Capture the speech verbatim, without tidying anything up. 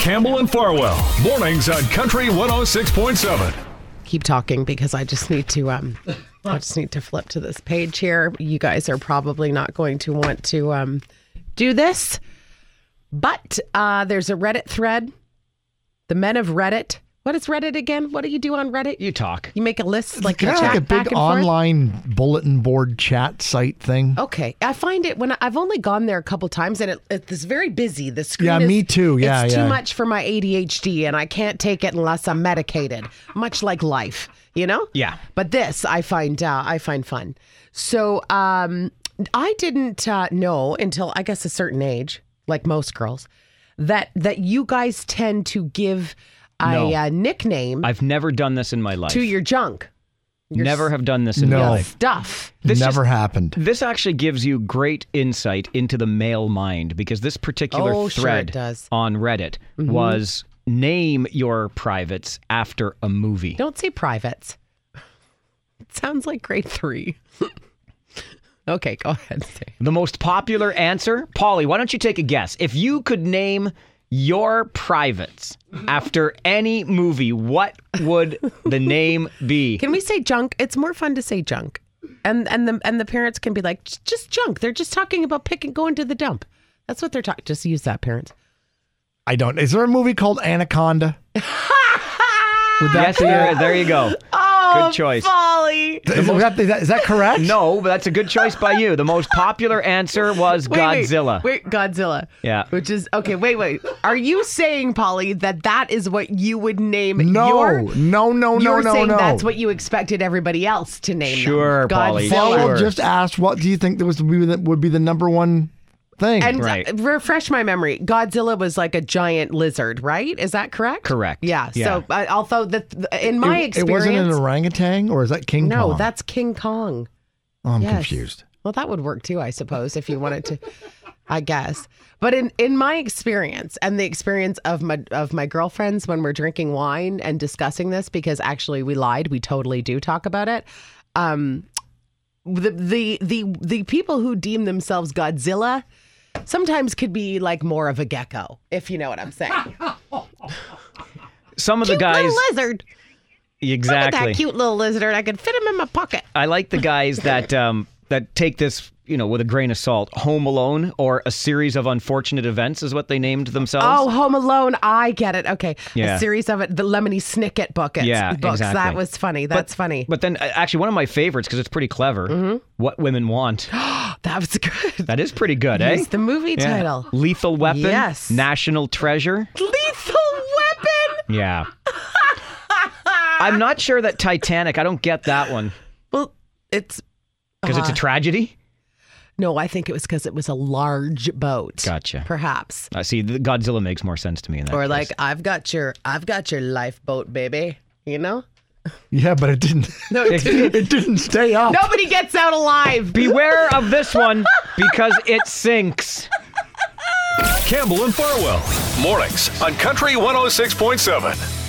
Campbell and Farwell. Mornings on Country one oh six point seven. Keep talking because I just need to um I just need to flip to this page here. You guys are probably not going to want to um do this. But uh there's a Reddit thread. The men of Reddit. What is Reddit again? What do you do on Reddit? You talk. You make a list like kind a of chat like a back big and forth? online bulletin board chat site thing. Okay, I find it when I, I've only gone there a couple times, and it, it's very busy. The screen, Yeah, is, me too. Yeah, it's yeah. too much for my A D H D, and I can't take it unless I'm medicated. Much like life, you know. Yeah. But this, I find, uh, I find fun. So um, I didn't uh, know until I guess a certain age, like most girls, that that you guys tend to give a No. uh, nickname I've never done this in my life. to your junk. Your Never have done this in No. my life. stuff. This Never just- happened. This actually gives you great insight into the male mind because this particular Oh, sure thread it does. on Reddit was name your privates after a movie. Don't say privates. It sounds like grade three. Okay, go ahead. Say. The most popular answer, Polly, why don't you take a guess? If you could name your privates after any movie, what would the name be? Can we say junk? It's more fun to say junk, and and the and the parents can be like, just junk. They're just talking about picking going to the dump. That's what they're talking. Just use that, parents. I don't. Is there a movie called Anaconda? Would that Yes, be there, it? there you go. Oh, Good choice. Folly. Is, that, is, that, is that correct? No, but that's a good choice by you. The most popular answer was Wait, wait, Godzilla. Wait, Godzilla. Yeah. Which is okay. Wait, wait. Are you saying, Polly, that that is what you would name No, your? no, no, no, You're no, saying no. that's what you expected everybody else to name them. Sure, Polly. Godzilla. Paul Sure. just asked, what do you think that was would be the, would be the number one thing? And Right. uh, refresh my memory. Godzilla was like a giant lizard, right? Is that correct? Correct. Yeah. Yeah. So, uh, although the, the- in my it, it experience, wasn't an orangutan, or is that King no, Kong? that's King Kong. oh, I'm Yes. confused. Well, that would work too, I suppose, if you wanted to. I guess. But in, in my experience and the experience of my of my girlfriends when we're drinking wine and discussing this, because actually we lied, we totally do talk about it. Um, the the the the people who deem themselves Godzilla sometimes could be like more of a gecko, if you know what I'm saying. Some of the Cute guys. little lizard. Look at Exactly. that cute little lizard. I could fit him in my pocket. I like the guys that um, that take this, you know, with a grain of salt. Home Alone or A Series of Unfortunate Events is what they named themselves. Oh, Home Alone. I get it. Okay. Yeah. A series of it. The Lemony Snicket buckets. Yeah, books. exactly. That was funny. That's funny. But then, uh, actually, one of my favorites because it's pretty clever. Mm-hmm. What Women Want. That was good. That is pretty good, eh? Use the movie Yeah. title. Lethal Weapon. Yes. National Treasure. Lethal Weapon. Yeah. I'm not sure that Titanic. I don't get that one Well, it's because it's a uh, tragedy. no. I think it was because it was a large boat. Gotcha. Perhaps. Uh, see, the Godzilla makes more sense to me in that. Or case. like, I've got your, I've got your lifeboat, baby. You know. Yeah, but it didn't. No, it didn't. it didn't stay up. Nobody gets out alive. beware of this one because it sinks. Campbell and Farwell. Mornings on Country one oh six point seven.